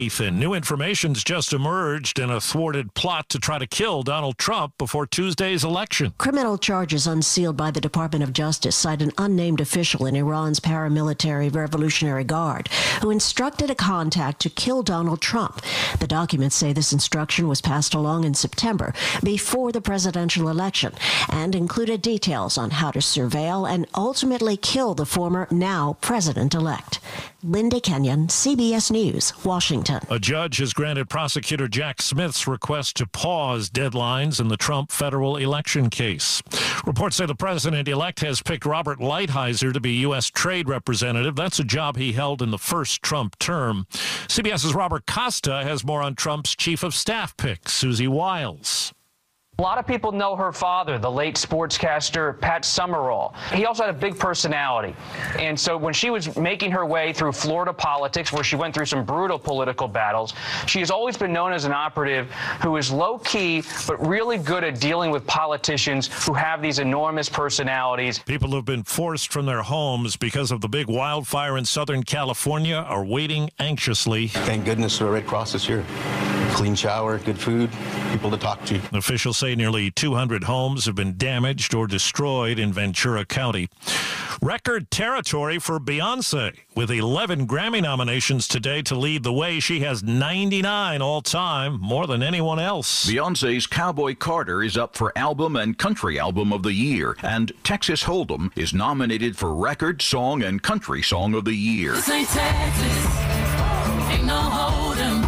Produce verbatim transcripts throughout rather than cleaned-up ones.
Ethan, new information's just emerged in a thwarted plot to try to kill Donald Trump before Tuesday's election. Criminal charges unsealed by the Department of Justice cite an unnamed official in Iran's paramilitary Revolutionary Guard who instructed a contact to kill Donald Trump. The documents say this instruction was passed along in September before the presidential election and included details on how to surveil and ultimately kill the former now president-elect. Linda Kenyon, C B S News, Washington. A judge has granted prosecutor Jack Smith's request to pause deadlines in the Trump federal election case. Reports say the president-elect has picked Robert Lighthizer to be U S Trade Representative. That's a job he held in the first Trump term. CBS's Robert Costa has more on Trump's chief of staff pick, Susie Wiles. A lot of people know her father, the late sportscaster Pat Summerall. He also had a big personality. And so when she was making her way through Florida politics, where she went through some brutal political battles, she has always been known as an operative who is low-key but really good at dealing with politicians who have these enormous personalities. People who have been forced from their homes because of the big wildfire in Southern California are waiting anxiously. Thank goodness the Red Cross is here. Clean shower, good food, people to talk to. Officials say nearly two hundred homes have been damaged or destroyed in Ventura County. Record territory for Beyonce, with eleven Grammy nominations today to lead the way. She has ninety-nine all-time, more than anyone else. Beyonce's Cowboy Carter is up for Album and Country Album of the Year, and Texas Hold'em is nominated for Record, Song, and Country Song of the Year. This ain't Texas, ain't no Hold'em.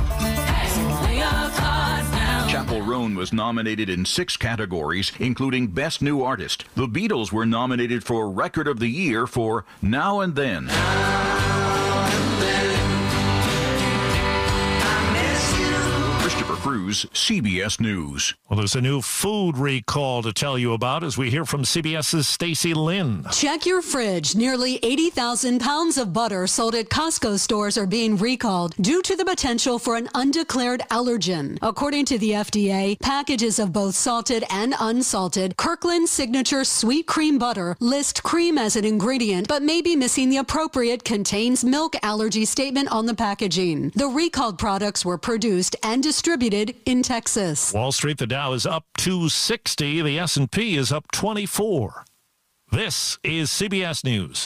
Chappell Roan was nominated in six categories, including Best New Artist. The Beatles were nominated for Record of the Year for Now and Then. Now and then. I miss you. Christopher Cruz, C B S News. Well, there's a new food recall to tell you about as we hear from CBS's Stacey Lynn. Check your fridge. Nearly eighty thousand pounds of butter sold at Costco stores are being recalled due to the potential for an undeclared allergen. According to the F D A, packages of both salted and unsalted Kirkland Signature Sweet Cream Butter list cream as an ingredient, but may be missing the appropriate contains milk allergy statement on the packaging. The recalled products were produced and distributed in Texas. Wall Street, the Dow is up two sixty. The S and P is up twenty-four. This is C B S News.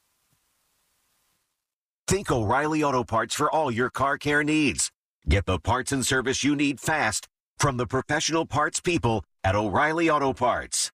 Think O'Reilly Auto Parts for all your car care needs. Get the parts and service you need fast from the professional parts people at O'Reilly Auto Parts.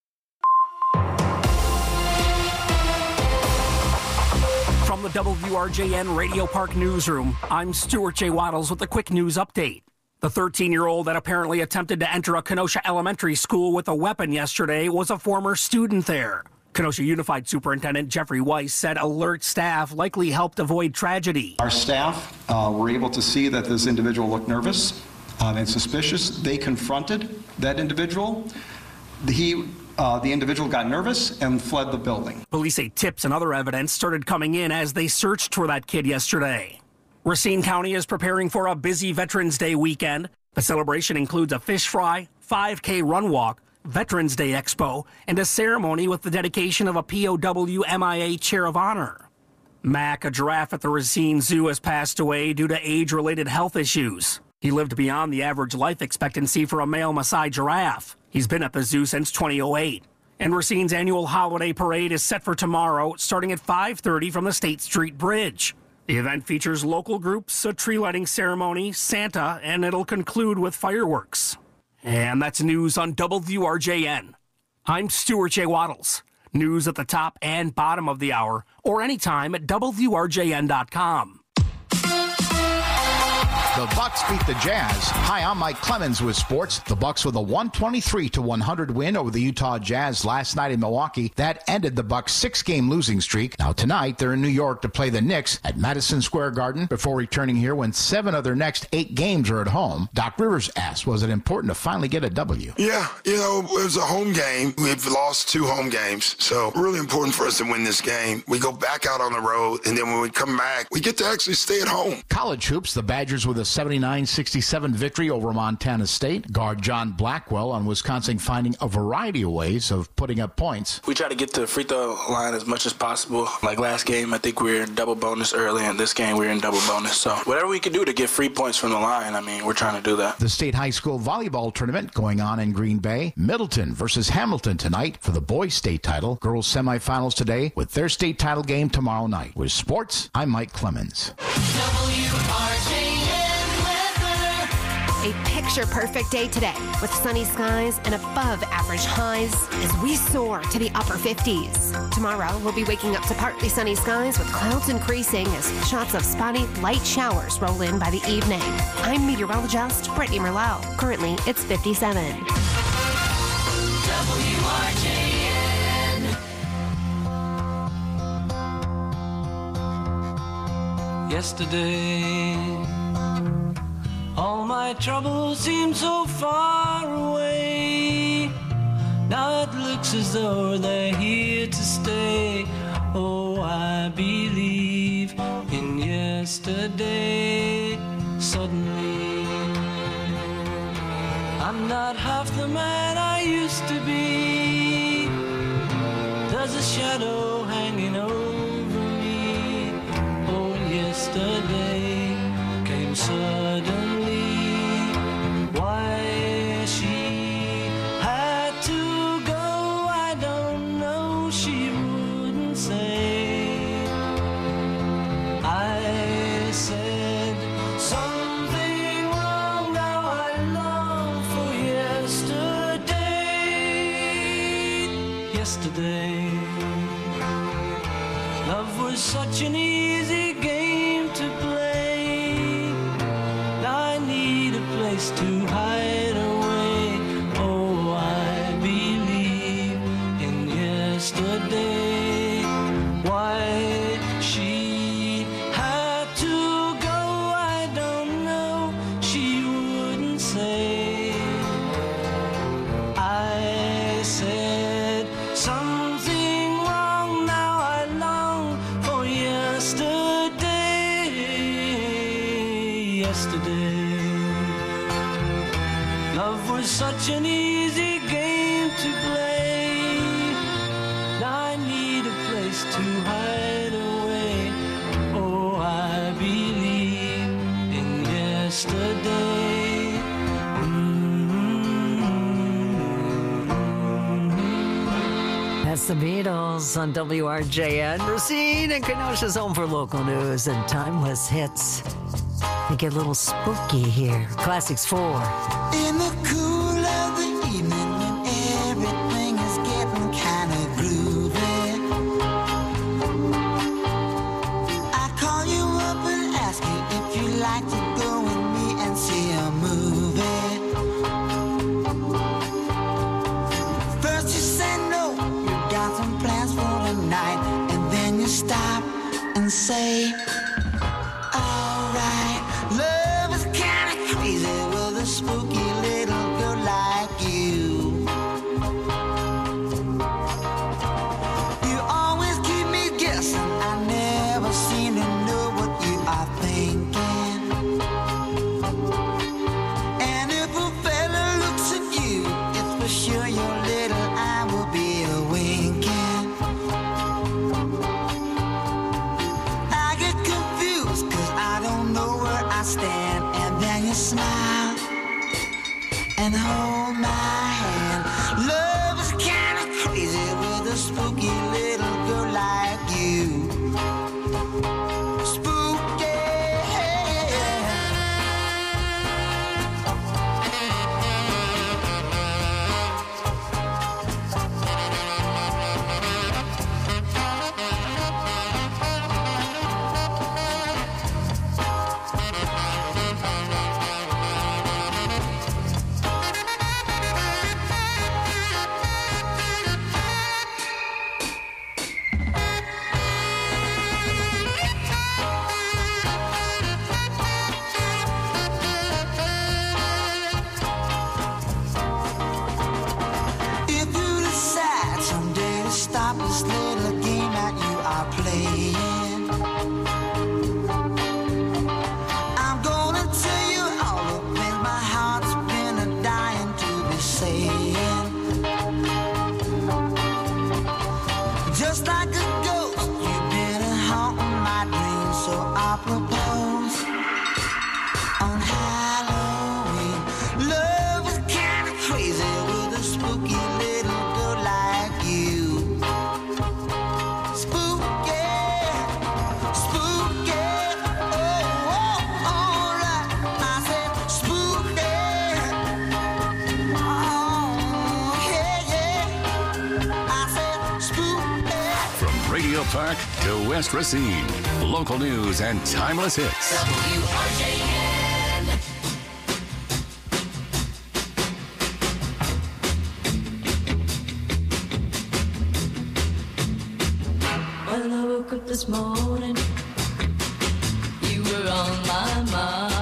From the W R J N Radio Park Newsroom, I'm Stuart J. Waddles with a quick news update. The thirteen-year-old that apparently attempted to enter a Kenosha elementary school with a weapon yesterday was a former student there. Kenosha Unified Superintendent Jeffrey Weiss said alert staff likely helped avoid tragedy. Our staff uh, were able to see that this individual looked nervous um, and suspicious. They confronted that individual. He, uh, the individual got nervous and fled the building. Police say tips and other evidence started coming in as they searched for that kid yesterday. Racine County is preparing for a busy Veterans Day weekend. The celebration includes a fish fry, five K run walk, Veterans Day Expo, and a ceremony with the dedication of a P O W M I A Chair of Honor. Mac, a giraffe at the Racine Zoo, has passed away due to age-related health issues. He lived beyond the average life expectancy for a male Maasai giraffe. He's been at the zoo since two thousand eight. And Racine's annual holiday parade is set for tomorrow, starting at five thirty from the State Street Bridge. The event features local groups, a tree lighting ceremony, Santa, and it'll conclude with fireworks. And that's news on W R J N. I'm Stuart J. Waddles. News at the top and bottom of the hour, or anytime at W R J N dot com. The Bucks beat the Jazz. Hi, I'm Mike Clemens with sports. The Bucks with a one twenty-three to one hundred win over the Utah Jazz last night in Milwaukee. That ended the Bucks' six-game losing streak. Now tonight, they're in New York to play the Knicks at Madison Square Garden before returning here when seven of their next eight games are at home. Doc Rivers asked, was it important to finally get a W? Yeah, you know, it was a home game. We've lost two home games, so really important for us to win this game. We go back out on the road, and then when we come back, we get to actually stay at home. College hoops, the Badgers with a a seventy-nine sixty-seven victory over Montana State. Guard John Blackwell on Wisconsin finding a variety of ways of putting up points. We try to get to the free throw line as much as possible. Like last game, I think we were in double bonus early, and this game we were in double bonus. So whatever we can do to get free points from the line, I mean, we're trying to do that. The state high school volleyball tournament going on in Green Bay. Middleton versus Hamilton tonight for the boys' state title. Girls semifinals today with their state title game tomorrow night. With sports, I'm Mike Clemens. W R J N weather. A picture-perfect day today with sunny skies and above-average highs as we soar to the upper fifties. Tomorrow, we'll be waking up to partly sunny skies with clouds increasing as shots of spotty, light showers roll in by the evening. I'm meteorologist Brittany Merlau. Currently, it's fifty-seven. W R J N. Yesterday, all my troubles seem so far away. Now it looks as though they're here to stay. Oh, I believe in yesterday. Suddenly, I'm not half the man I used to be. There's a shadow hanging over me. Oh, yesterday came suddenly. Why she had to go, I don't know, she wouldn't say. I said something wrong, now I long for yesterday. Yesterday, love was such an easy game to play. Now I need a place to hide away. Oh, I believe in yesterday. Why she had to go, I don't know, she wouldn't say. I said something wrong, now I long for yesterday. Yesterday, love was such an easy game to play. Now I need a place to hide away. Oh, I believe in yesterday. That's the Beatles on W R J N. Racine and Kenosha's home for local news and timeless hits. They get a little spooky here. Classics four. In the cool of the evening when everything is getting kind of groovy, I call you up and ask you if you'd like to go with me and see a movie. First you say no, you got some plans for tonight, and then you stop and say, alright. Love is kinda crazy with a spooky little girl like you. You always keep me guessing, I never seem to know what you are thinking. And if a fella looks at you, it's for sure your little eye will be a winking. I get confused cause I don't know where I stand, and then you smile and hold my hand. Love is kinda crazy with a spooky little girl like you. Spooky. Central Park to West Racine. Local news and timeless hits. W R J N. When I woke up this morning, you were on my mind.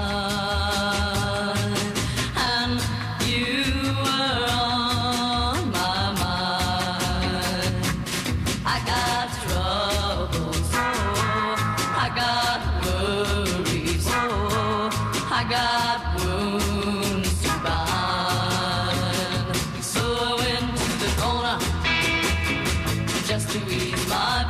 And you were on my mind. I got troubles, oh, I got worries, oh, I got wounds to bind. So I went to the corner just to ease my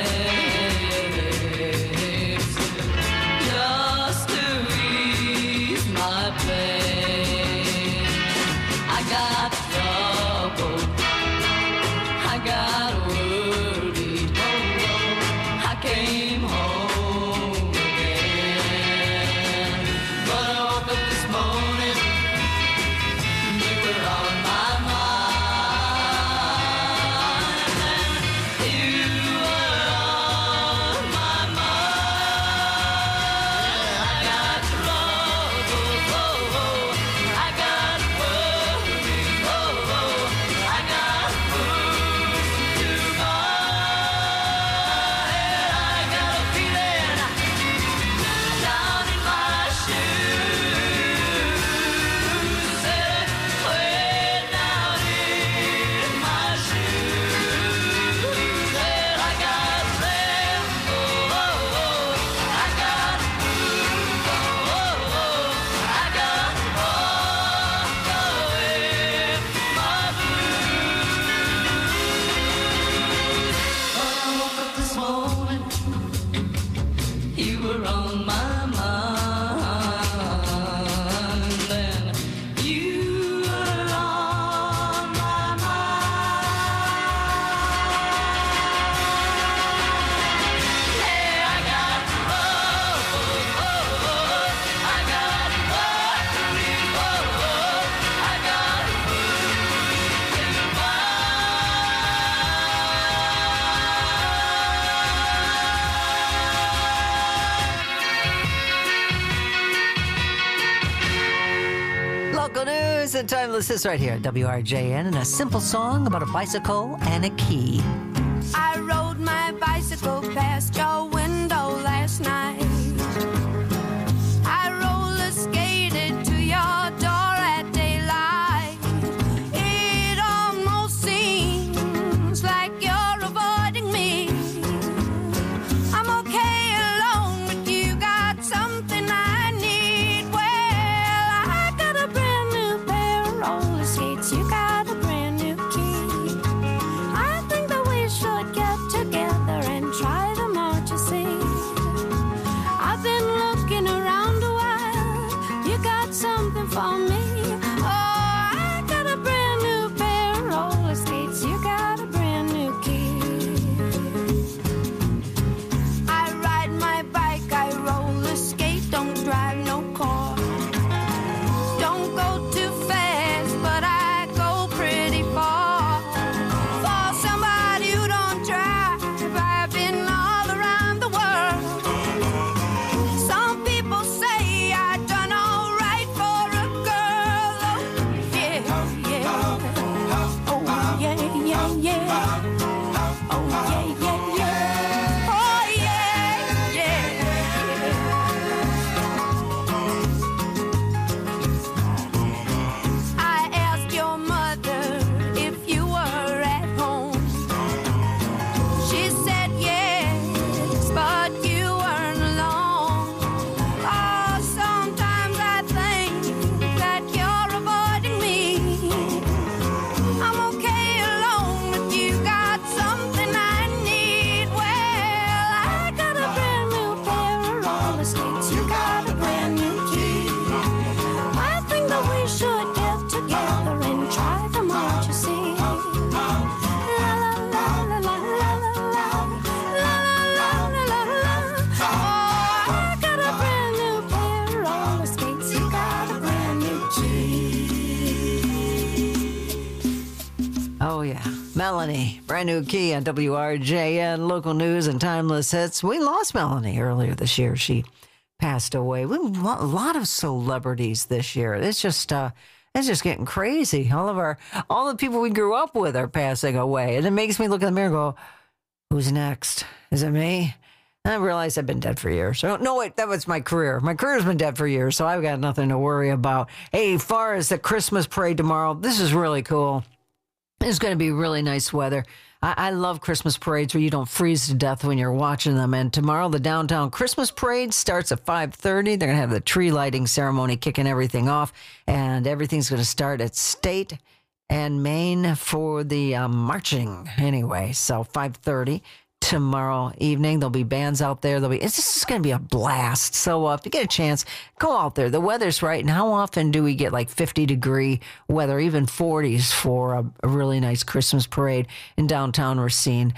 pain, just to ease my pain. I got trouble, I got worried, oh, oh, I came home again. But I woke up this morning, you were on my mind, and you were on my mind. I got troubles, oh, oh, I got worries, oh, oh, I got wounds to bind. I got a feeling down in my shoes, said, way down in my shoes, said I got tremble, oh, oh, I got move, oh, oh, I got walk away my blues. When I woke up this morning, you were on my mind, and you were on my mind. Hey, I got troubles, oh, oh, I got worries, oh, oh, I got wounds to Local news and timeless hits right here at W R J N, and a simple song about a bicycle and a key. I rode my bicycle past your window last night. I roller skated to your door at daylight. It almost seems like you're avoiding me. I'm okay alone, but you got something I need. Well, I got a brand new pair of roller skates. You got a brand new key. I think that we should get together and try them out, you see. I've been looking around a while. You got something for me. Oh, I got a brand new pair of roller skates. You got a brand new key. I ride my bike, I roller skate, don't drive no car. Don't go too fast, but I go pretty far. For somebody who don't drive, I've been all around the world. Some people say I done all right for a girl. Oh, yeah. Melanie, brand new key on W R J N, local news and timeless hits. We lost Melanie earlier this year. She passed away. We have a lot of celebrities this year. It's just, uh, it's just getting crazy. All of our, all the people we grew up with are passing away. And it makes me look in the mirror and go, who's next? Is it me? And I realized I've been dead for years. So, no, wait, that was my career. My career's been dead for years, so I've got nothing to worry about. Hey, as far as the Christmas parade tomorrow, this is really cool. It's going to be really nice weather. I, I love Christmas parades where you don't freeze to death when you're watching them. And tomorrow, the downtown Christmas parade starts at five thirty. They're going to have the tree lighting ceremony kicking everything off. And everything's going to start at State and Main for the uh, marching anyway. So five thirty. Tomorrow evening, there'll be bands out there. There'll be, it's just going to be a blast. So uh, if you get a chance, go out there. The weather's right. And how often do we get like fifty degree weather, even forties for a, a really nice Christmas parade in downtown Racine?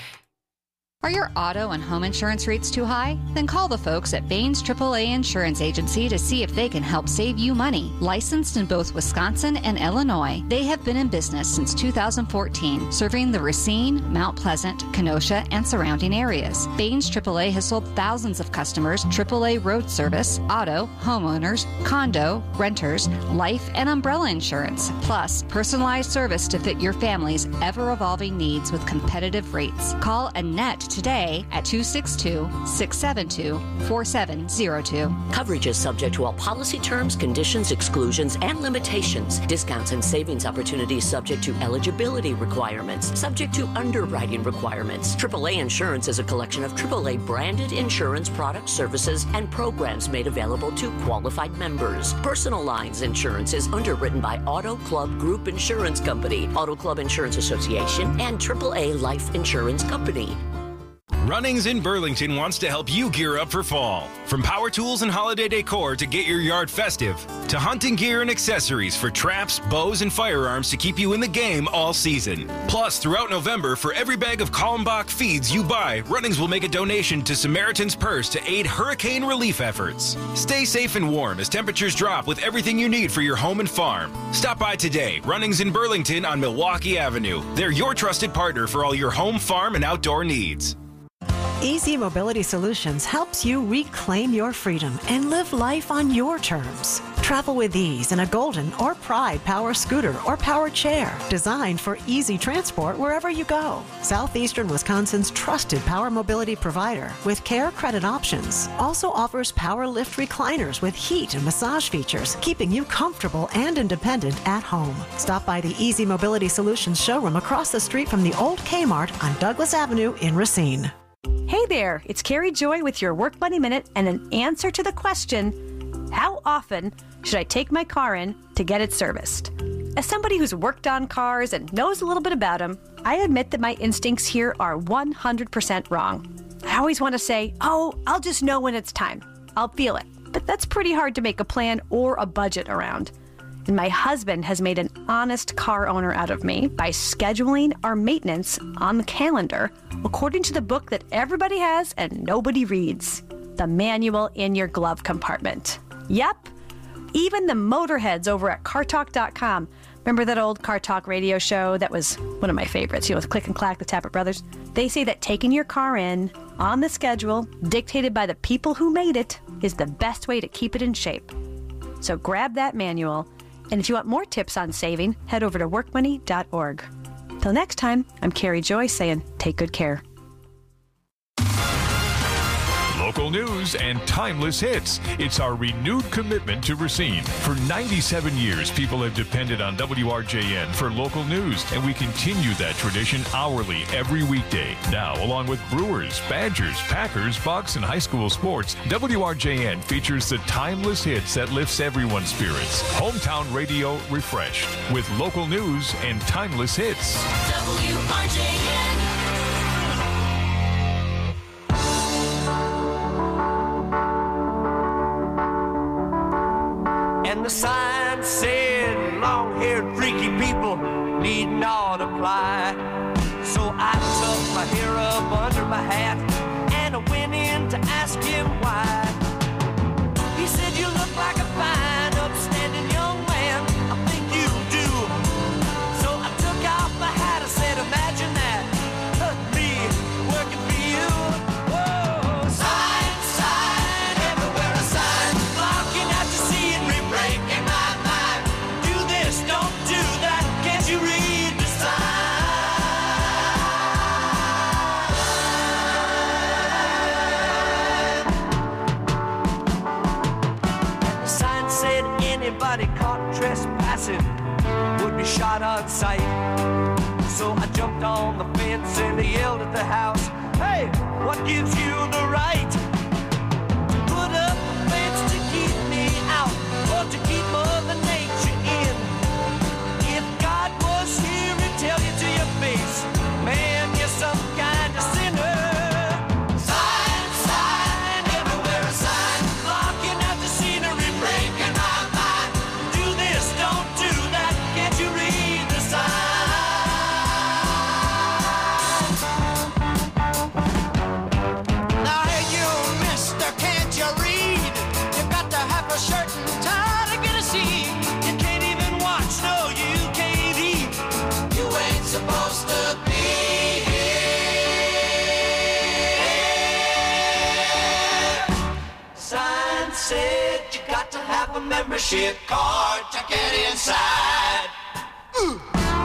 Are your auto and home insurance rates too high? Then call the folks at Baines triple A Insurance Agency to see if they can help save you money. Licensed in both Wisconsin and Illinois, they have been in business since two thousand fourteen, serving the Racine, Mount Pleasant, Kenosha, and surrounding areas. Baines triple A has sold thousands of customers triple A road service, auto, homeowners, condo, renters, life, and umbrella insurance, plus personalized service to fit your family's ever-evolving needs with competitive rates. Call Annette today at two six two, six seven two, four seven zero two. Coverage is subject to all policy terms, conditions, exclusions, and limitations. Discounts and savings opportunities subject to eligibility requirements, subject to underwriting requirements. triple A Insurance is a collection of triple A branded insurance products, services, and programs made available to qualified members. Personal Lines Insurance is underwritten by Auto Club Group Insurance Company, Auto Club Insurance Association, and triple A Life Insurance Company. Runnings in Burlington wants to help you gear up for fall. From power tools and holiday decor to get your yard festive, to hunting gear and accessories for traps, bows, and firearms to keep you in the game all season. Plus, throughout November, for every bag of Kalmbach feeds you buy, Runnings will make a donation to Samaritan's Purse to aid hurricane relief efforts. Stay safe and warm as temperatures drop with everything you need for your home and farm. Stop by today, Runnings in Burlington on Milwaukee Avenue. They're your trusted partner for all your home, farm, and outdoor needs. Easy Mobility Solutions helps you reclaim your freedom and live life on your terms. Travel with ease in a Golden or Pride power scooter or power chair designed for easy transport wherever you go. Southeastern Wisconsin's trusted power mobility provider with care credit options also offers power lift recliners with heat and massage features, keeping you comfortable and independent at home. Stop by the Easy Mobility Solutions showroom across the street from the old Kmart on Douglas Avenue in Racine. Hey there, it's Carrie Joy with your Work Money Minute and an answer to the question, how often should I take my car in to get it serviced? As somebody who's worked on cars and knows a little bit about them, I admit that my instincts here are one hundred percent wrong. I always want to say, oh, I'll just know when it's time. I'll feel it. But that's pretty hard to make a plan or a budget around. And my husband has made an honest car owner out of me by scheduling our maintenance on the calendar according to the book that everybody has and nobody reads, the manual in your glove compartment. Yep, even the motorheads over at car talk dot com. Remember that old Car Talk radio show that was one of my favorites, you know, with Click and Clack, the Tappet Brothers? They say that taking your car in on the schedule, dictated by the people who made it, is the best way to keep it in shape. So grab that manual. And if you want more tips on saving, head over to work money dot org. Till next time, I'm Carrie Joy saying, take good care. Local news and timeless hits. It's our renewed commitment to Racine. For ninety-seven years, people have depended on W R J N for local news, and we continue that tradition hourly every weekday. Now, along with Brewers, Badgers, Packers, Bucks, and high school sports, W R J N features the timeless hits that lifts everyone's spirits. Hometown radio refreshed with local news and timeless hits. W R J N. And the sign said, long-haired freaky people need not apply. So I tucked my hair up under my hat and I went in to ask him why. He said, you look like a fine, upstanding young man. I think you do. So I took off my hat, I said, anybody caught trespassing would be shot on sight. So I jumped on the fence and I yelled at the house, hey, what gives you the right to put up a fence to keep me out or to keep Mother Nature in? If God was here and tell you to your face, man, you're some kind of sinner. Sign, sign, everywhere a sign, blocking out the scenery, breaking my mind. Do this, don't do that, can't you read the sign? Now hey you, mister, can't you read? You got to have a shirt and tie to get a seat. You can't even watch, no, you can't eat. You ain't supposed to be Sign said you got to have a membership card to get inside. Ooh.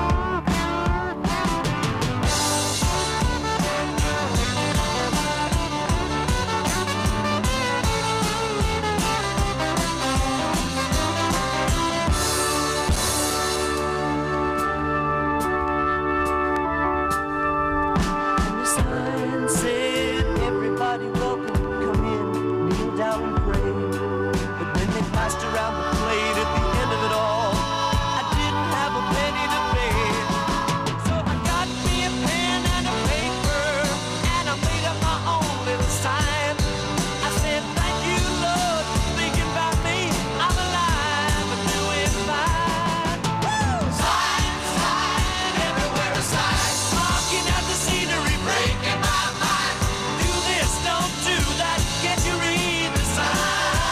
And the sign said everybody welcome, come in, kneel down and pray. But when they passed around the plate at the end of it all, I didn't have a penny to pay. So I got me a pen and a paper, and I made up my own little sign. I said, thank you, Lord, for thinking about me. I'm alive and doing fine. Woo! Sign, sign, everywhere a sign, marking out the scenery, breaking my mind. Do this, don't do that, can't you read the sign?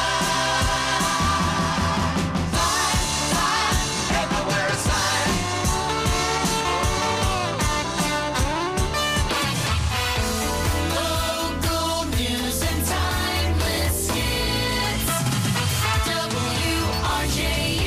Sign, sign, everywhere a sign. Local news and timeless hits. W R J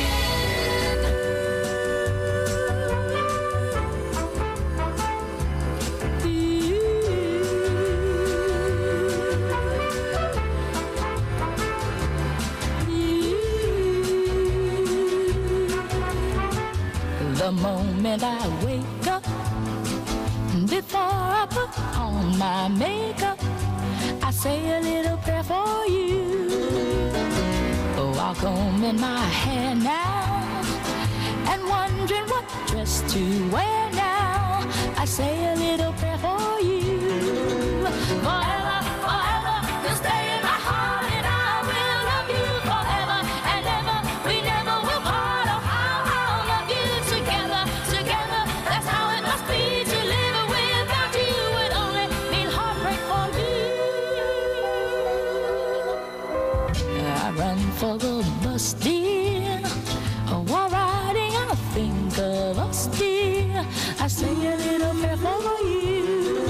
The moment I wake up, before I put on my makeup, I say a little prayer for you. While combing my hair now, and wondering what dress to wear now, I say a little prayer for you. Forever, forever, you'll stay in my heart, and I will love you forever and ever. We never will part. Oh, how I'll love you together, together. That's how it must be to live without you. Would only mean heartbreak for me. I run for the bus, dear. While riding, I think of us, dear. I say a little prayer for you.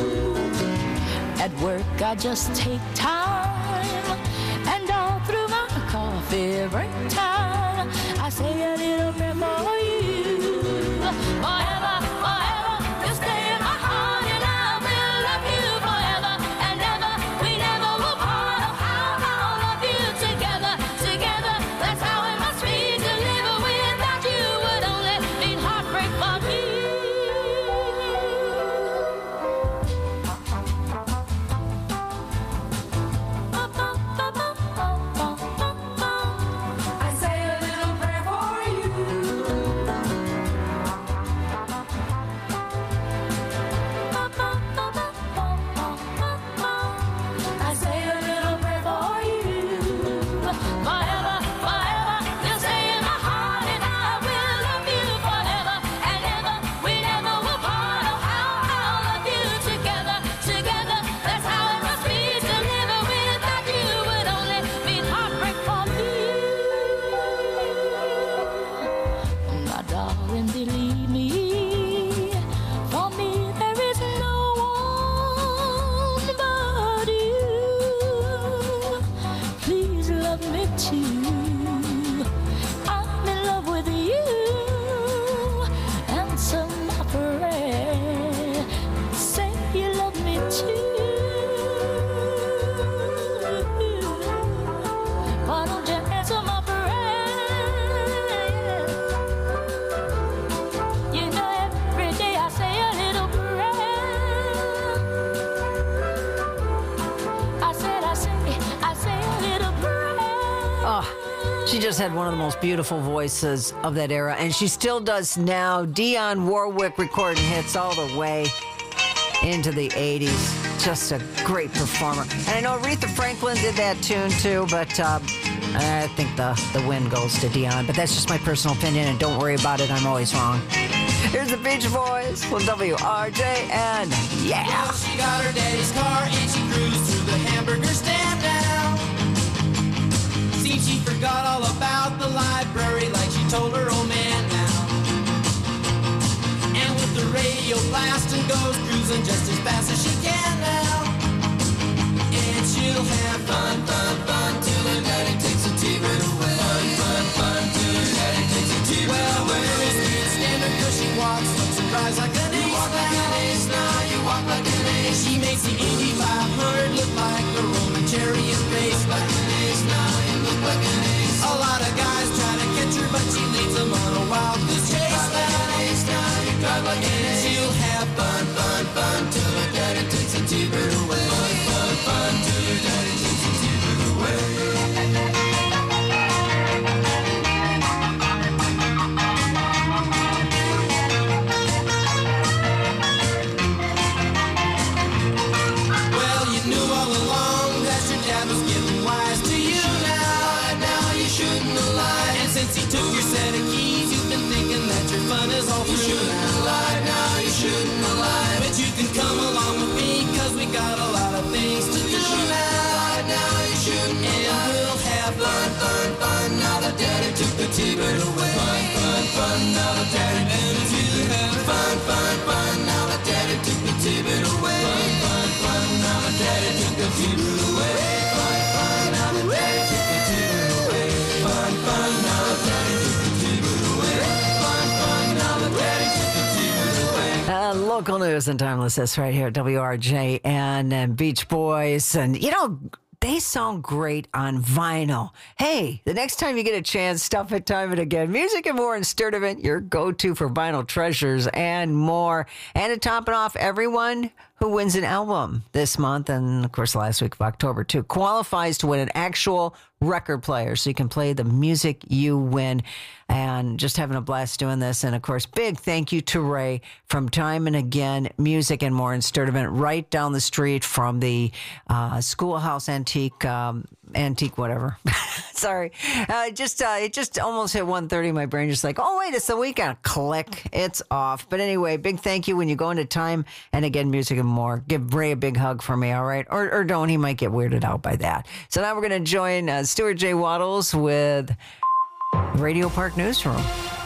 At work, I just take time, and all through my coffee break time, I say a little prayer for you. Forever, forever, you'll stay in my heart, and I will love you forever and ever. We never will part. Oh, how I'll love you together, together. That's how it must be to live without you. Would only mean heartbreak for me. just had one of the most beautiful voices of that era, and she still does now. Dionne Warwick recording hits all the way into the eighties. Just a great performer. And I know Aretha Franklin did that tune too, but um, I think the, the win goes to Dionne. But that's just my personal opinion, and don't worry about it. I'm always wrong. Here's the Beach Boys from W R J N. Yeah. Well, she got her daddy's car and she cruised through the hamburger stand now. Seems she forgot all about the library like she told her old man now. And with the radio blasting goes cruising just as fast as she can now. And she'll have fun, fun, fun till her daddy takes a T-bird away. Fun, fun, fun till her daddy takes a T-bird well, away. Well, the girls can't stand her cause she walks, looks and cries like an ace. You walk like an ace now, you walk like an ace. She makes the Indy five hundred look like a Roman chariot race. Like an ace now, you look like an ace. A lot of guys try to catch her, but she leads them on a wild goose chase. You drive like an ace now, you drive like an ace. She'll have fun, fun, fun till her daddy takes a T-bird away. Fun, fun, fun till her daddy takes a T-bird away. Since he took your set of keys, you've been thinking that your fun is all through. You shouldn't have lied, now you shouldn't have lied. But you can come along with me, cause we got a lot of things to do now. Now you shouldn't have lied. And we'll have fun, fun, fun. Now the daddy took the T-bird away. Fun, fun, fun. Now the daddy took the T-bird away. Fun, fun, fun. Now the daddy took the T-bird away. Fun, fun, fun. Now the daddy took the T-bird away. Fun, fun. Now the daddy took the T-bird away. Fun, fun. Now the daddy took the T-bird away. Fun, fun. Now the daddy took the T-bird away. Uh, local news and timeless hits right here at W R J N and Beach Boys. And, you know, they sound great on vinyl. Hey, the next time you get a chance, stop at Time and Again. Music and More in Sturtevant, your go-to for vinyl treasures and more. And to top it off, everyone who wins an album this month, and of course the last week of October too, qualifies to win an actual record player. So you can play the music you win. And just having a blast doing this. And of course, big thank you to Ray from Time and Again, Music and More in Sturtevant, right down the street from the uh, Schoolhouse Antique, um, Antique whatever. Sorry. Uh, just uh, It just almost hit one thirty. My brain just like, oh, wait, it's the weekend. Click. It's off. But anyway, big thank you when you go into Time and Again, Music and More. Give Ray a big hug for me, all right? Or, or don't. He might get weirded out by that. So now we're going to join uh, Stuart J. Waddles with Radio Park Newsroom.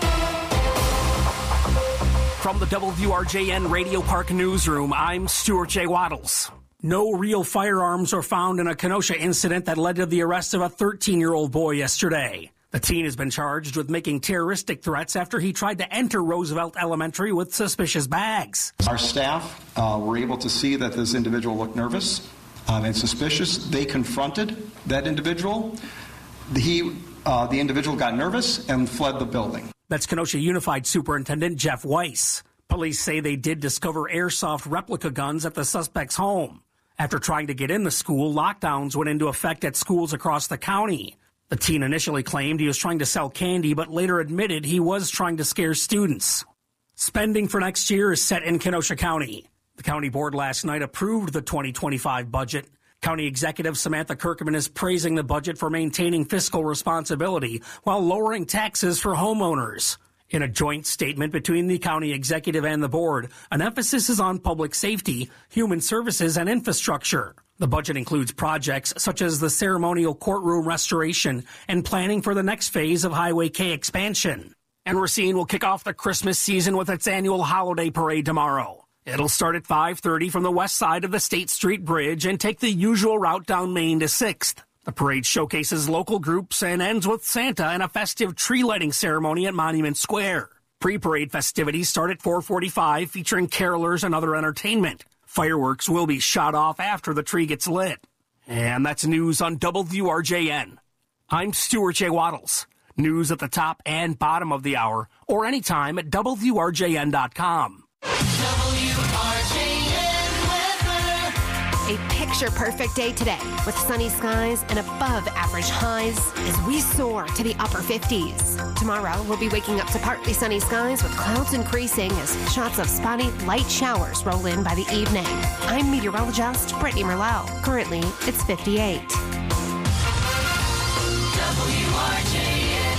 From the W R J N Radio Park Newsroom, I'm Stuart J. Waddles. No real firearms were found in a Kenosha incident that led to the arrest of a thirteen-year-old boy yesterday. The teen has been charged with making terroristic threats after he tried to enter Roosevelt Elementary with suspicious bags. Our staff uh, were able to see that this individual looked nervous um, and suspicious. They confronted that individual. He Uh, the individual got nervous and fled the building. That's Kenosha Unified Superintendent Jeff Weiss. Police say they did discover airsoft replica guns at the suspect's home. After trying to get in the school, lockdowns went into effect at schools across the county. The teen initially claimed he was trying to sell candy, but later admitted he was trying to scare students. Spending for next year is set in Kenosha County. The county board last night approved the twenty twenty-five budget. County Executive Samantha Kirkman is praising the budget for maintaining fiscal responsibility while lowering taxes for homeowners. In a joint statement between the county executive and the board, an emphasis is on public safety, human services, and infrastructure. The budget includes projects such as the ceremonial courtroom restoration and planning for the next phase of Highway K expansion. And Racine will kick off the Christmas season with its annual holiday parade tomorrow. It'll start at five thirty from the west side of the State Street Bridge and take the usual route down Main to sixth. The parade showcases local groups and ends with Santa and a festive tree lighting ceremony at Monument Square. Pre-parade festivities start at four forty-five, featuring carolers and other entertainment. Fireworks will be shot off after the tree gets lit. And that's news on W R J N. I'm Stuart J. Waddles. News at the top and bottom of the hour, or anytime at W R J N dot com. W R J N weather. A picture perfect day today with sunny skies and above average highs as we soar to the upper fifties. Tomorrow, we'll be waking up to partly sunny skies with clouds increasing as shots of spotty light showers roll in by the evening. I'm meteorologist Brittany Merlot. Currently, it's fifty-eight. W R J N.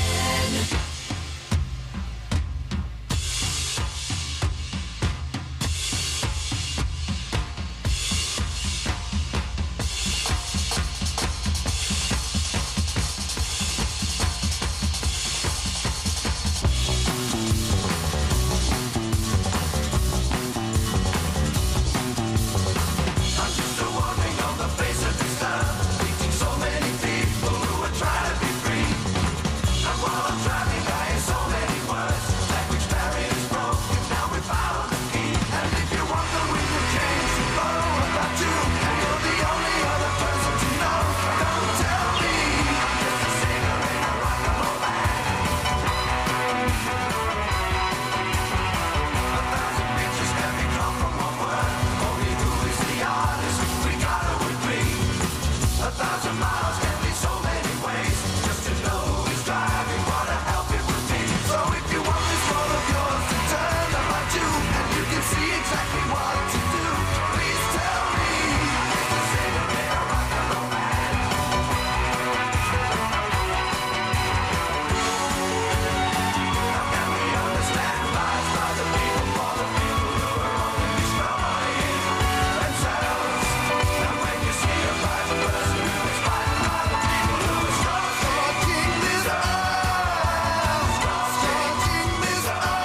I'm just a walking on the face of this earth, meeting so many people who are trying to be free. And while I'm driving, I hear so many words, language barriers broken, now we found the key. And if you want the wind of change to blow about you, and you're the only other person to know, don't tell me I'm just a singer in a rock and roll band. A thousand pictures can be drawn from one word, only who is the artist, we gotta agree. A thousand miles can be so many ways, just to know who is driving, what a help it would be. So if you want this world of yours to turn about you, and you can see exactly what to do, please tell me I'm just a singer in a rock and roll band. How can we understand lies by the people, for the people who are only destroying themselves? And when you see a private person who is fighting by the people who are scorching this earth, scorching this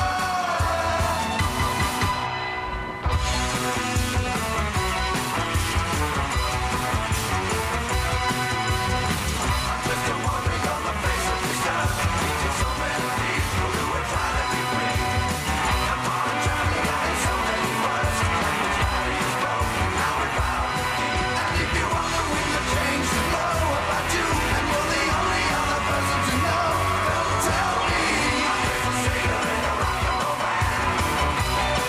I'm just a wandering on the face of this earth, meeting so many people who are trying to be free. And while I'm drowning, I hear so many words, language barriers broken, now we found the key. And if you want the wind of change to blow about you, and you're the only other person to know, don't tell me I'm just a singer in a rock and roll band.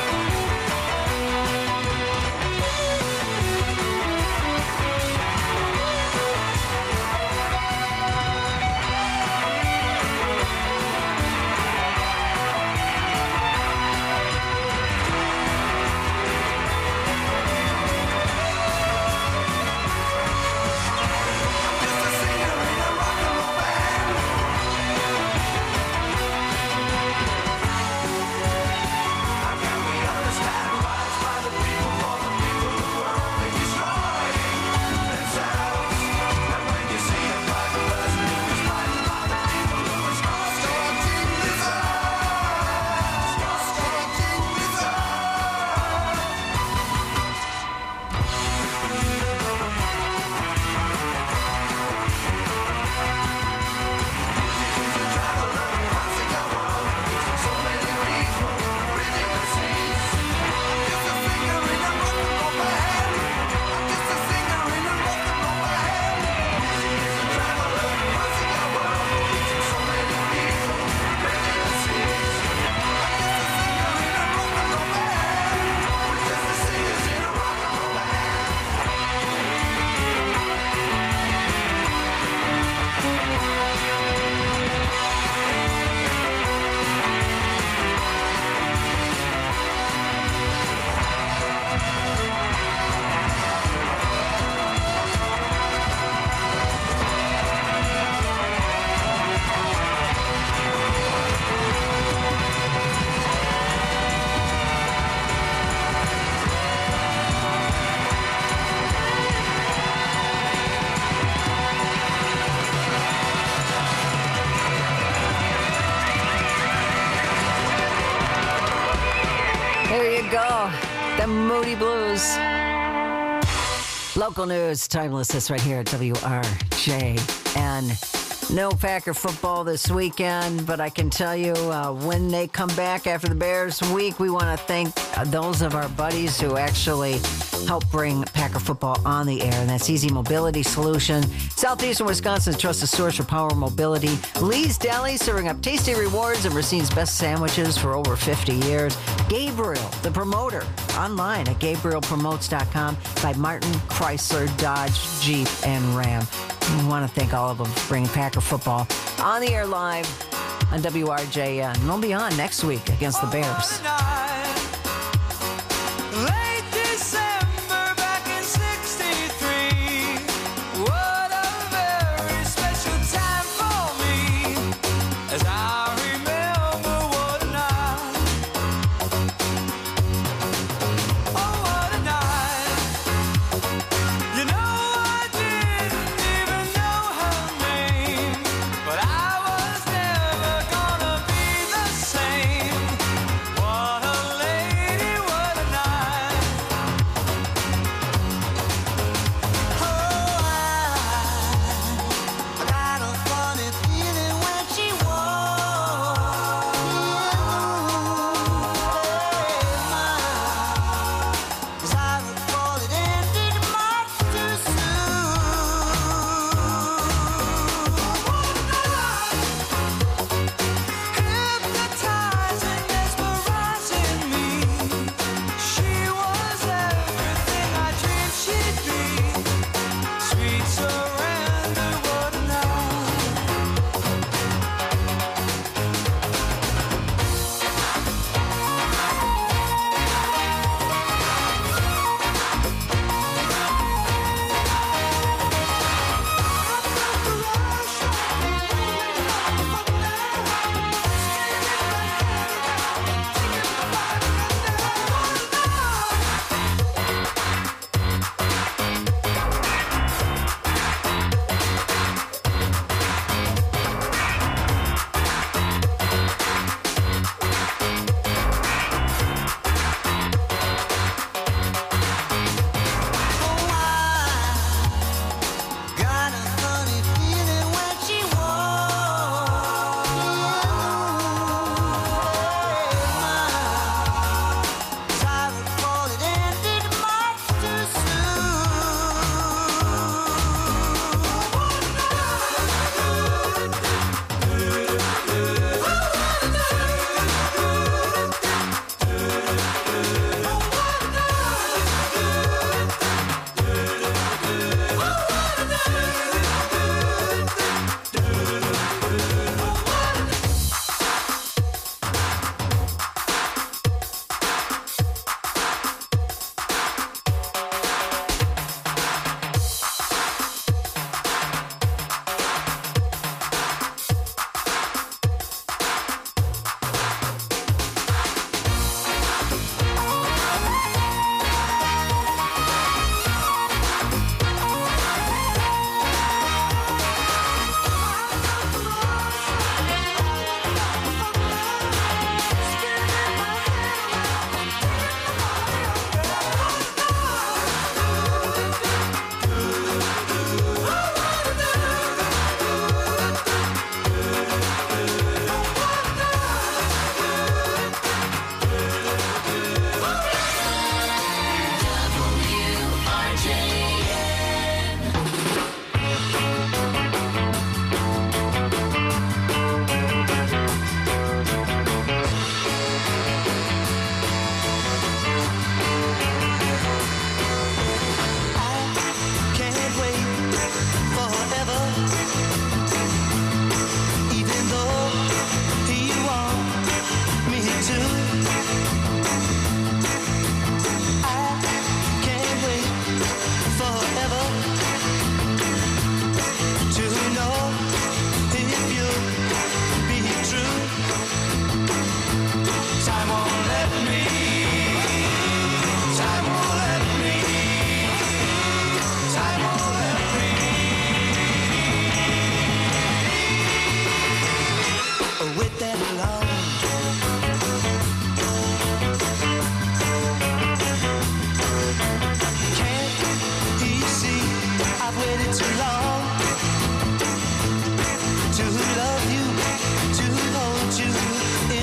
There you go. The Moody Blues. Local news, timeless, this right here at W R J N. No Packer football this weekend, but I can tell you uh, when they come back after the Bears week, we want to thank uh, those of our buddies who actually help bring Packer football on the air, and that's Easy Mobility Solution. Southeastern Wisconsin's trusted source for power mobility. Lee's Deli, serving up tasty rewards and Racine's best sandwiches for over fifty years. Gabriel, the promoter, online at gabriel promotes dot com by Martin Chrysler, Dodge, Jeep, and Ram. We want to thank all of them for bringing Packer football on the air live on W R J N. And they'll be on next week against the Bears. Late December back in sixty-three. What a very special time for me, as I remember what a night. Oh, what a night. You know I didn't even know her name, but I was never gonna be the same. What a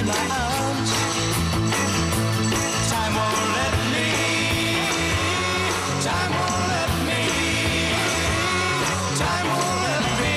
my arms. Time won't let me. Time won't let me. Time won't let me.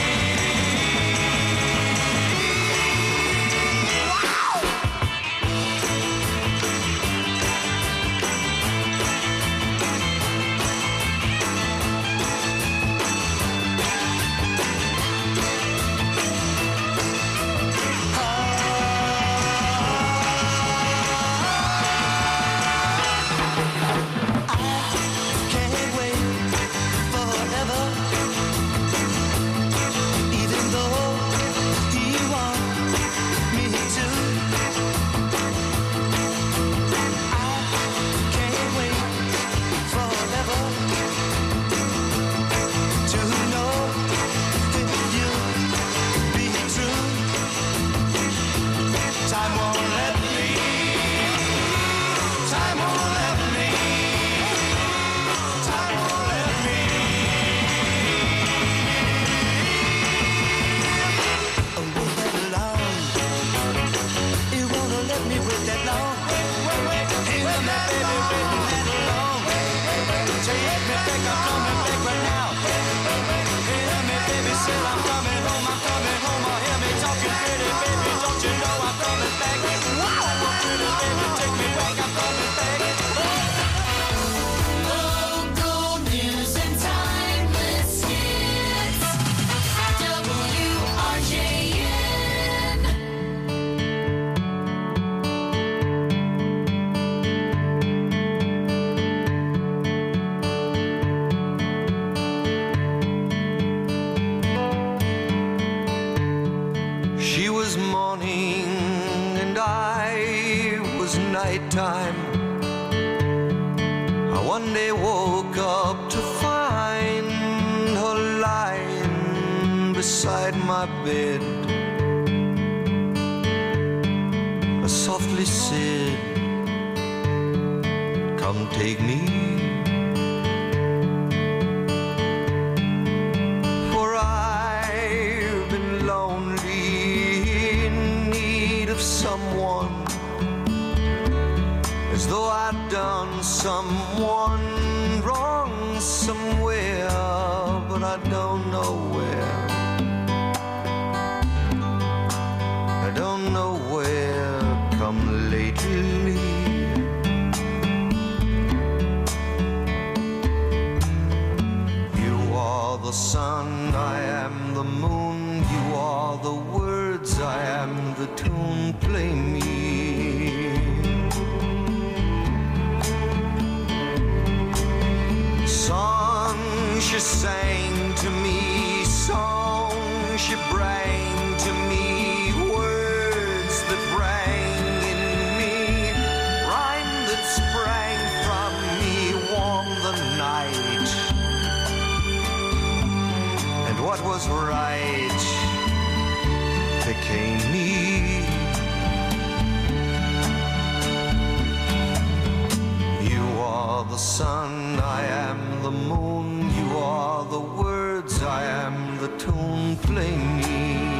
Local news and timeless hits. W R J N. She was morning and I was nighttime. I one day woke up to find her lying beside my bed. I softly said, "Come take me." For I've been lonely, in need of someone, as though I'd done someone wrong somewhere, but I don't know where. I don't know where, come lately. You are the sun, I am the moon. You are the words, I am the tune. Play me. Song she sang to me, song she bring to me, words that rang in me, rhyme that sprang from me, warm the night. And what was right became me. You are the sun, I am the moon. You are the words, I am the tune. Play me.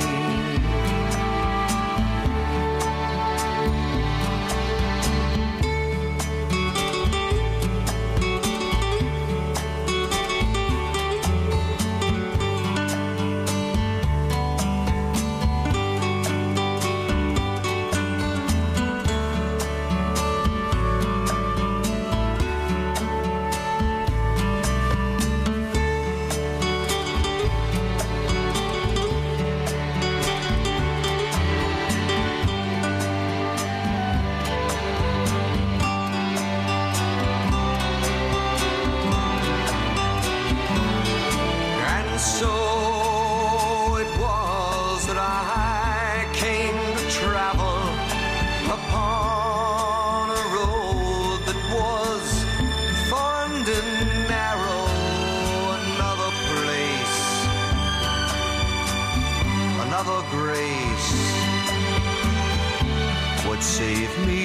Save me.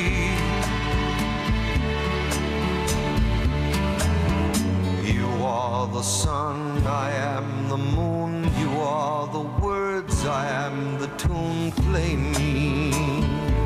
You are the sun, I am the moon. You are the words, I am the tune. Play me.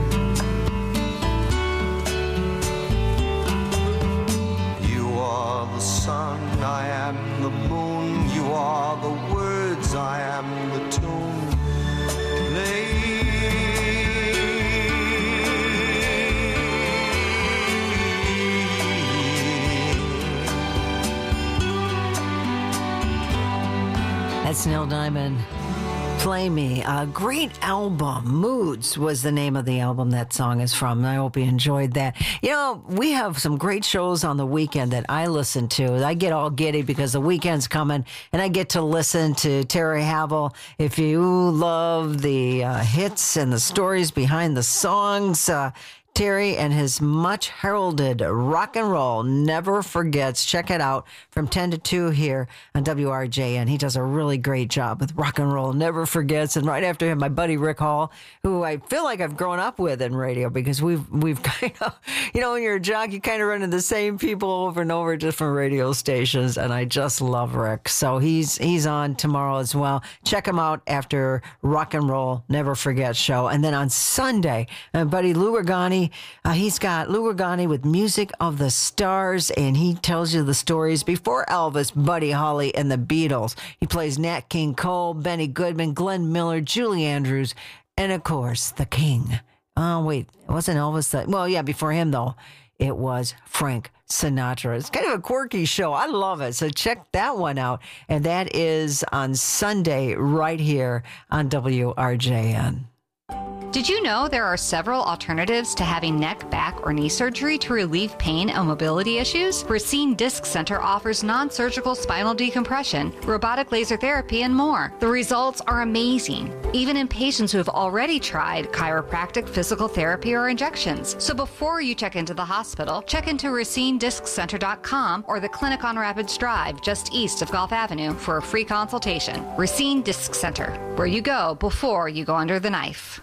nice, Neil Diamond. Play Me. A great album. Moods was the name of the album that song is from. I hope you enjoyed that. You know, we have some great shows on the weekend that I listen to. I get all giddy because the weekend's coming and I get to listen to Terry Havel. If you love the uh, hits and the stories behind the songs, uh, Terry and his much heralded rock and roll never forgets. Check it out from ten to two here on W R J N. He does a really great job with rock and roll never forgets. And right after him, my buddy Rick Hall, who I feel like I've grown up with in radio because we've we've kind of, you know, when you're a jock, you kind of run into the same people over and over at different radio stations. And I just love Rick. So he's he's on tomorrow as well. Check him out after Rock and Roll Never Forget show. And then on Sunday, my buddy Lou Regani, Uh, he's got Lou Regani with Music of the Stars, and he tells you the stories before Elvis, Buddy Holly, and the Beatles. He plays Nat King Cole, Benny Goodman, Glenn Miller, Julie Andrews, and of course, the King. Oh, wait, it wasn't Elvis. That, well, yeah, before him, though, it was Frank Sinatra. It's kind of a quirky show. I love it. So check that one out. And that is on Sunday right here on W R J N. Did you know there are several alternatives to having neck, back, or knee surgery to relieve pain and mobility issues? Racine Disc Center offers non-surgical spinal decompression, robotic laser therapy, and more. The results are amazing, even in patients who have already tried chiropractic, physical therapy, or injections. So before you check into the hospital, check into racine disc center dot com or the clinic on Rapids Drive, just east of Gulf Avenue, for a free consultation. Racine Disc Center, where you go before you go under the knife.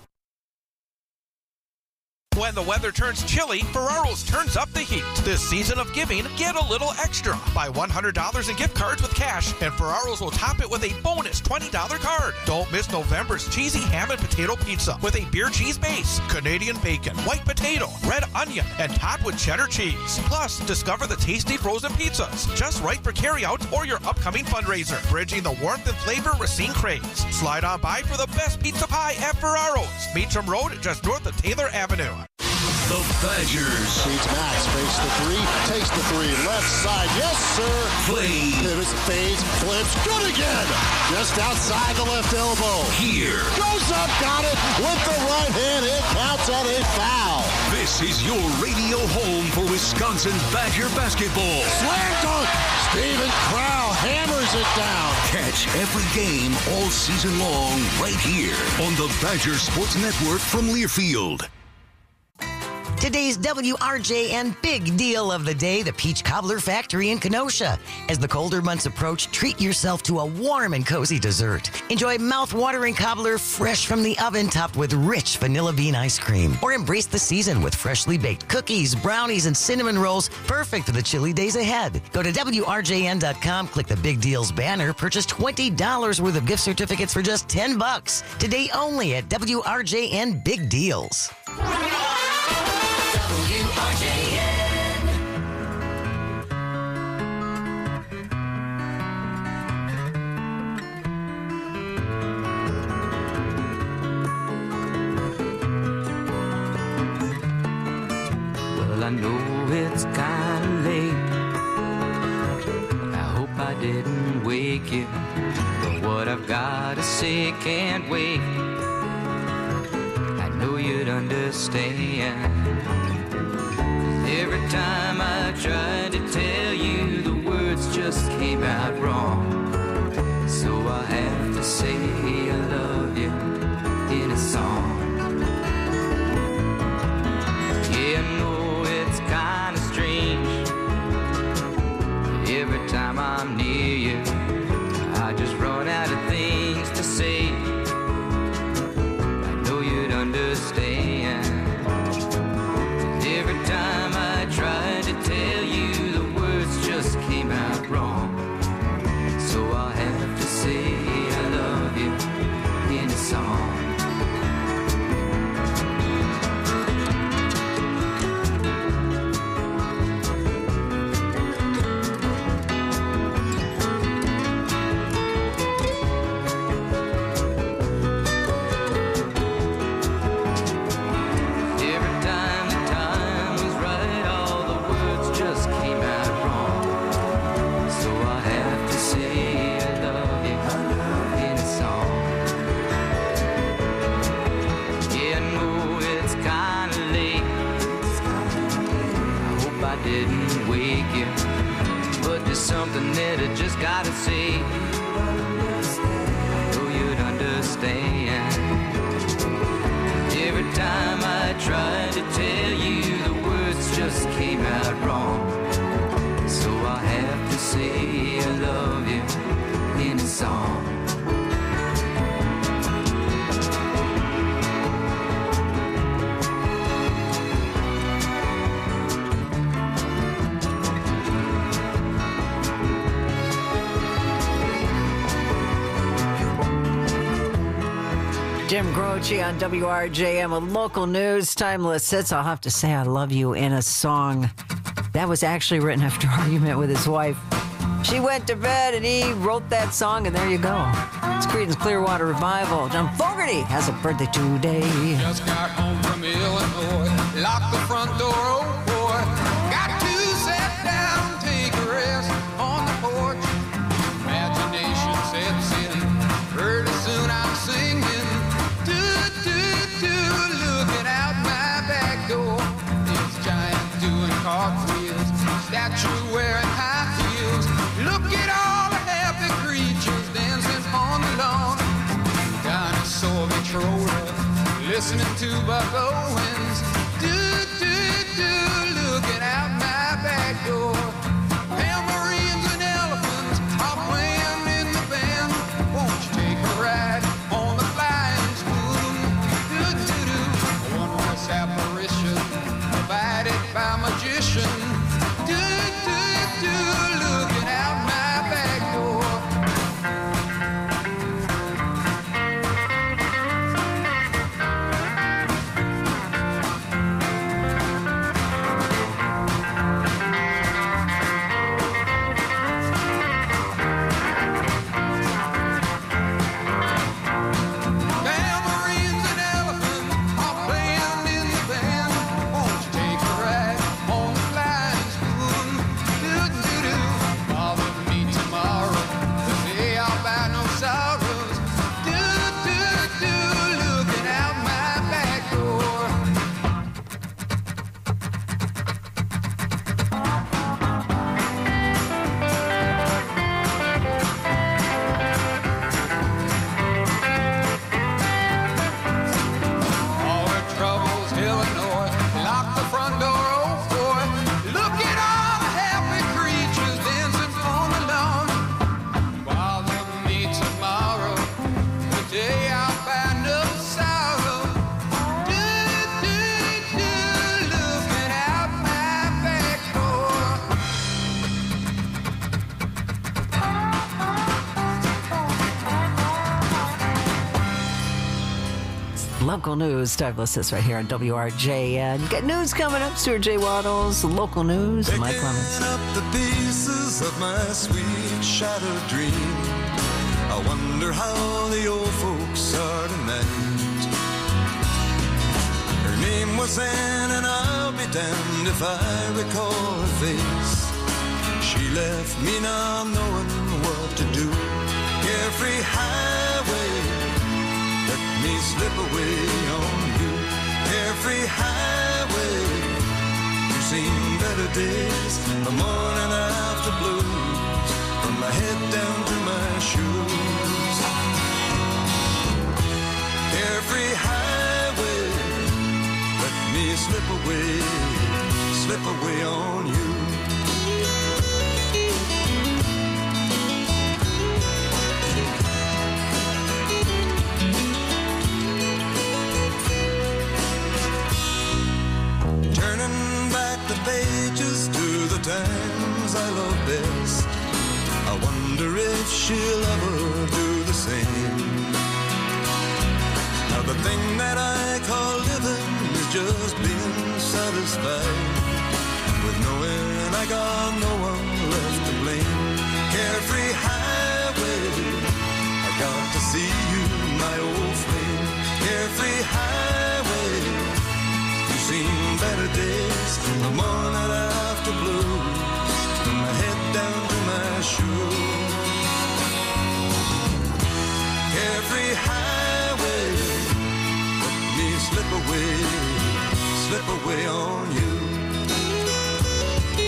When the weather turns chilly, Ferraro's turns up the heat. This season of giving, get a little extra. Buy one hundred dollars in gift cards with cash, and Ferraro's will top it with a bonus twenty dollars card. Don't miss November's cheesy ham and potato pizza with a beer cheese base, Canadian bacon, white potato, red onion, and topped with cheddar cheese. Plus, discover the tasty frozen pizzas, just right for carryout or your upcoming fundraiser. Bridging the warmth and flavor Racine craves. Slide on by for the best pizza pie at Ferraro's. Beecham Road, just north of Taylor Avenue. The Badgers. Feeds Max, fakes the three, takes the three, left side, yes sir. Play. Pivots, fades, flips, good again. Just outside the left elbow. Here. Goes up, got it with the right hand, it counts at a foul. This is your radio home for Wisconsin Badger basketball. Slam dunk, Steven Crow hammers it down. Catch every game all season long right here on the Badger Sports Network from Learfield. Today's W R J N big deal of the day, the Peach Cobbler Factory in Kenosha. As the colder months approach, treat yourself to a warm and cozy dessert. Enjoy mouth-watering cobbler fresh from the oven topped with rich vanilla bean ice cream. Or embrace the season with freshly baked cookies, brownies, and cinnamon rolls, perfect for the chilly days ahead. Go to W R J N dot com, click the Big Deals banner, purchase twenty dollars worth of gift certificates for just ten bucks. Today only at W R J N Big Deals. W R J N. Well, I know it's kinda late. I hope I didn't wake you, but what I've gotta say can't wait. I know you'd understand. Every time I tried to tell you, the words just came out wrong. So I have to say I love you in a song. Yeah, I know it's kinda strange. Every time I'm near you, I just run out of things to say. I know you'd understand. Every time I try didn't wake you, but there's something that I just gotta say. Oh, you'd understand. Every time I tried to tell you, the words just came out wrong. So I have to say I love you in a song. Jim Croce on W R J M, a local news, timeless hits. I'll have to say I love you in a song. That was actually written after an argument with his wife. She went to bed and he wrote that song, and there you go. It's Creedence Clearwater Revival. John Fogerty has a birthday today. Just got home from Illinois, locked the front door, oh boy. Got to sit down, take a rest on the porch. Imagination sets in, pretty soon I'm singing. Do, do, do, looking out my back door. This giant doing cartwheels, statue wearing high heels. Look at all the happy creatures dancing on the lawn. Dinosaur controller, listening to Buck Owens. Do, do, do, looking out my back door. Tambourines and elephants are playing in the band. Won't you take a ride on the flying spoon? Do, do, do, a wondrous apparition provided by magician. Do, do, do, looking out my back door. Tambourines and elephants are playing in the band. Won't you take a ride on the flying spoon? Do, do, do, bother me tomorrow, the day I'll buy no sorrows. Do, do, do, looking out my back door. All the troubles, Illinois, lock the front door, oh boy. Look at all the happy creatures dancing on the lawn. Bother me tomorrow, the day I'll find no sorrow. Do, do, do, looking out my back door. Local news, timeless hits right here on W R J N. Got news coming up. Stuart J. Waddles, local news, and Mike Clemens. Picking up the pieces of my sweet shattered dream. I wonder how the old folks are tonight. Her name was Anne, and I'll be damned if I recall her face. She left me now knowing what to do. Every highway let me slip away on you. Every highway, you've seen better days. The morning after blues, from my head down to my shoes. Every highway, let me slip away, slip away on you. Turning back the pages to the times I love best. I wonder if she'll ever do the same. Now the thing that I call living is just being satisfied with knowing I got no one left to blame. Every highway, I got to see you, my old flame. Every highway, you've seen better days. The morning after blues, from my head down to my shoes. Every highway, let me slip away, slip away on you.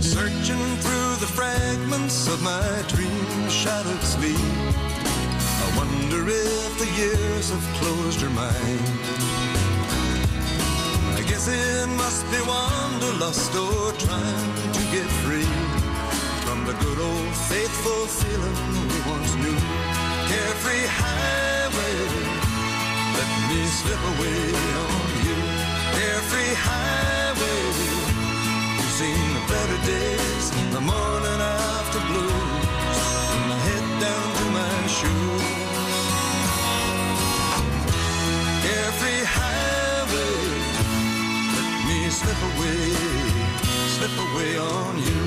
Searching through the fragments of my dream-shadowed sleep, I wonder if the years have closed your mind. I guess it must be wanderlust or trying to get free from the good old faithful feeling we once knew. Carefree highway, let me slip away on you. Carefree highway, you've seen the better days, the morning after blues, and my head down to my shoes. Carefree highway, let me slip away, slip away on you.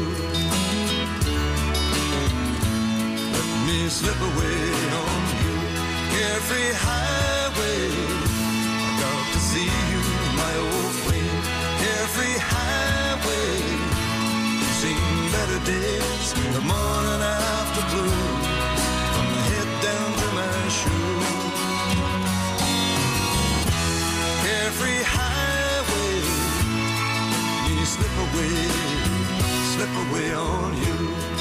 Let me slip away on you. Carefree highway, I got to see you, my old flame. Carefree highway, you've seen better days, the morning after blue, from my head down to my shoes. Carefree highway, let me slip away, slip away on you.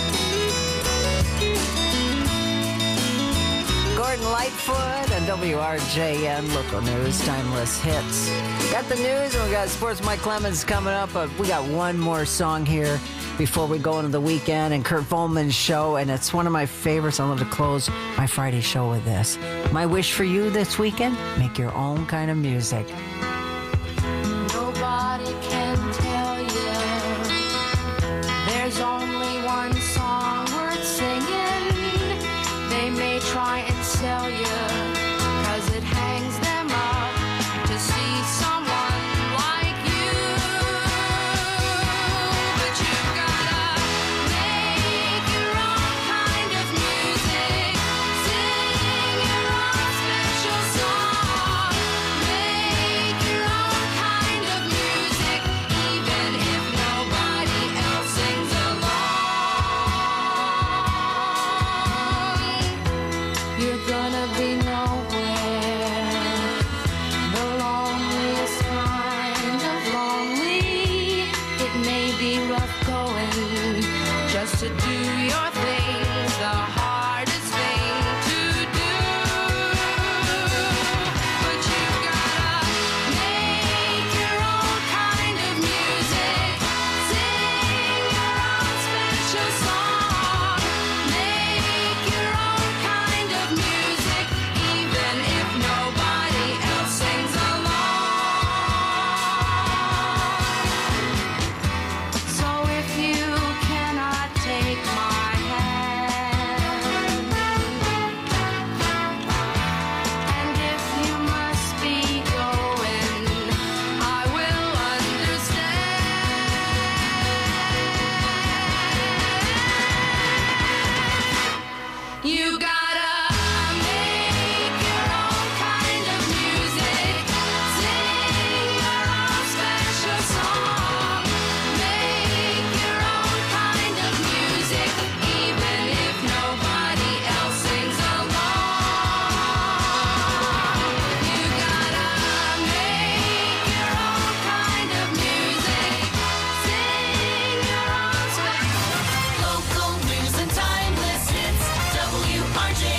Gordon Lightfoot and W R J N Local News, Timeless Hits. Got the news and we got Sports Mike Clemens coming up, but we got one more song here before we go into the weekend and Kurt Volman's show, and it's one of my favorites. I love to close my Friday show with this. My wish for you this weekend, make your own kind of music.